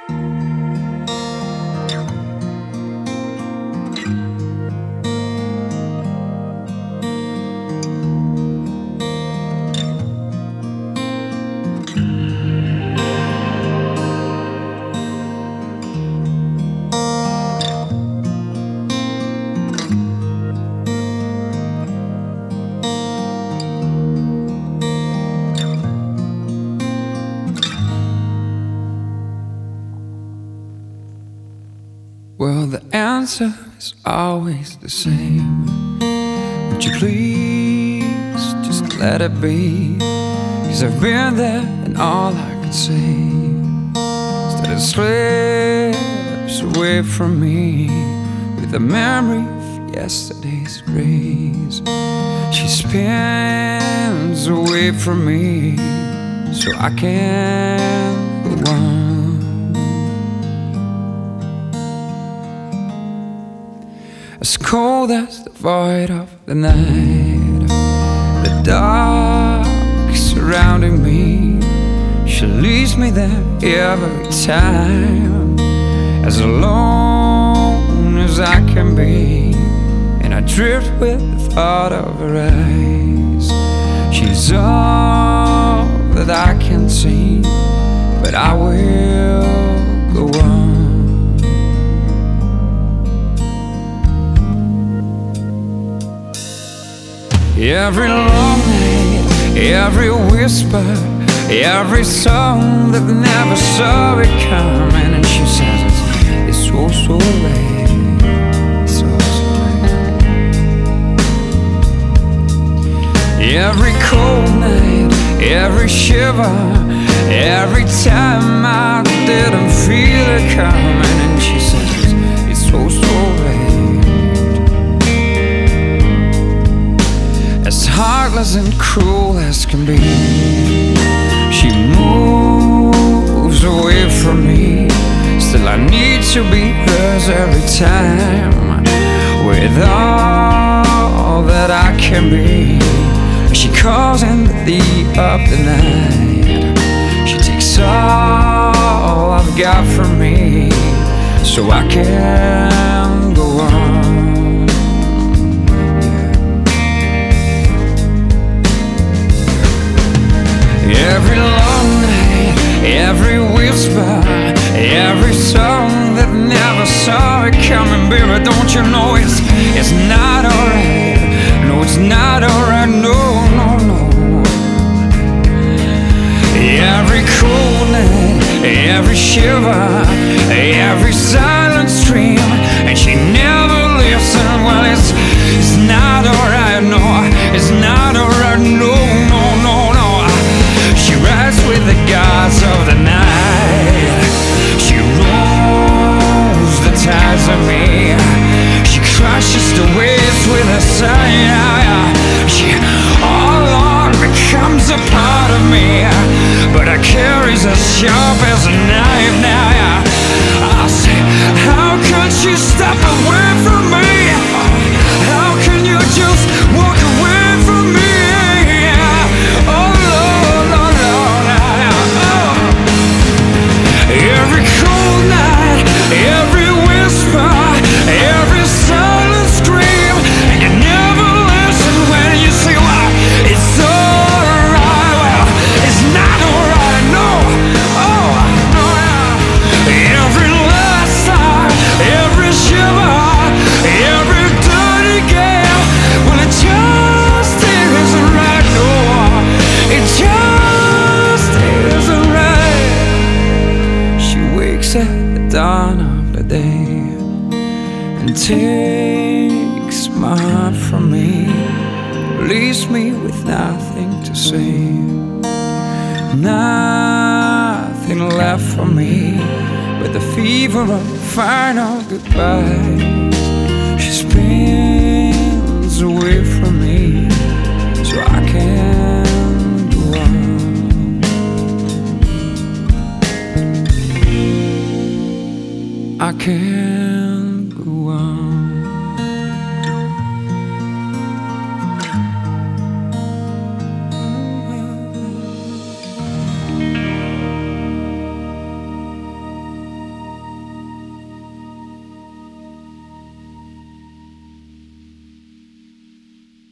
Well, the answer is always the same. Would you please just let it be? 'Cause I've been there and all I can say is that it slips away from me with the memory of yesterday's grace. She spins away from me so I can go on. As cold as the void of the night, the dark surrounding me, she leaves me there every time, as alone as I can be, and I drift with the thought of her eyes. She's all that I can see, but I will go on. Every long night, every whisper, every song that never saw it coming, and she says it's so, so late, so, so late. Every cold night, every shiver, every time I didn't feel it coming, and she says it's so, so late. As heartless and cruel as can be, she moves away from me. Still I need to be hers every time, with all that I can be. She calls in the deep of the night. She takes all I've got from me, so I can go on. Every long night, every whisper, every song that never saw it coming, baby, don't you know it's not alright? No, it's not alright, no, no, no. Every cold night, every shiver, every silent stream, and she never listened. Well, it's not alright, no, it's not alright, no, no, no, no. She rides with the gods of the night. She rolls the tides of me. She crushes the waves with a sigh. She all along becomes a part of me, but her carries as sharp as a knife now. I say, how can she step away from me? How can you just walk away from me? Every cold night, every whisper, every silent scream, and you never listen when you say, well, it's alright. Well, it's not alright, no, oh, no, yeah. Every last sigh, every shiver, every dirty gale, well, it just isn't right, no, it just isn't right. At the dawn of the day and takes my heart from me, leaves me with nothing to say, nothing left for me but the fever of final goodbye. She spins away from me so I can go on. I can't